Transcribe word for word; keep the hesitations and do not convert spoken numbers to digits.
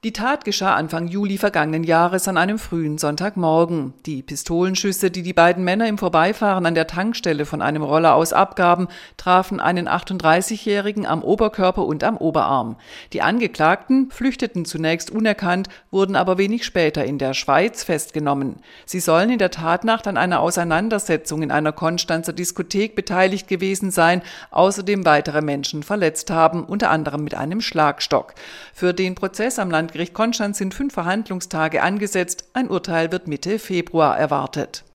Die Tat geschah Anfang Juli vergangenen Jahres an einem frühen Sonntagmorgen. Die Pistolenschüsse, die die beiden Männer im Vorbeifahren an der Tankstelle von einem Roller aus abgaben, trafen einen achtunddreißigjährigen am Oberkörper und am Oberarm. Die Angeklagten flüchteten zunächst unerkannt, wurden aber wenig später in der Schweiz festgenommen. Sie sollen in der Tatnacht an einer Auseinandersetzung in einer Konstanzer Diskothek beteiligt gewesen sein, außerdem weitere Menschen verletzt haben, unter anderem mit einem Schlagstock. Für den Prozess am Landgericht Konstanz sind fünf Verhandlungstage angesetzt. Ein Urteil wird Mitte Februar erwartet.